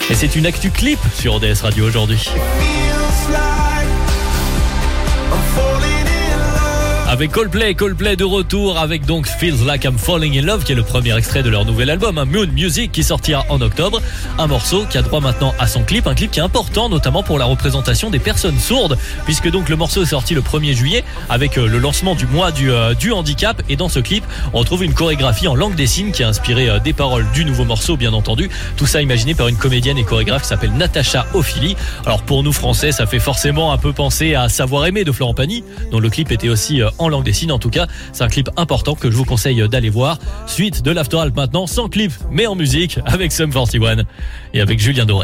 Et c'est une actu clip sur ODS Radio aujourd'hui. Avec Coldplay de retour avec donc Feels Like I'm Falling in Love qui est le premier extrait de leur nouvel album, Moon Music, qui sortira en octobre. Un morceau qui a droit maintenant à son clip, un clip qui est important notamment pour la représentation des personnes sourdes, puisque donc le morceau est sorti le 1er juillet avec le lancement du mois du handicap, et dans ce clip on retrouve une chorégraphie en langue des signes qui a inspiré des paroles du nouveau morceau, bien entendu. Tout ça imaginé par une comédienne et chorégraphe qui s'appelle Natacha Ophélie. Alors pour nous français, ça fait forcément un peu penser à Savoir aimer de Florent Pagny, dont le clip était aussi en langue des signes. En tout cas, c'est un clip important que je vous conseille d'aller voir. Suite de l'After Alp maintenant, sans clip mais en musique, avec Sum 41 et avec Julien Doré.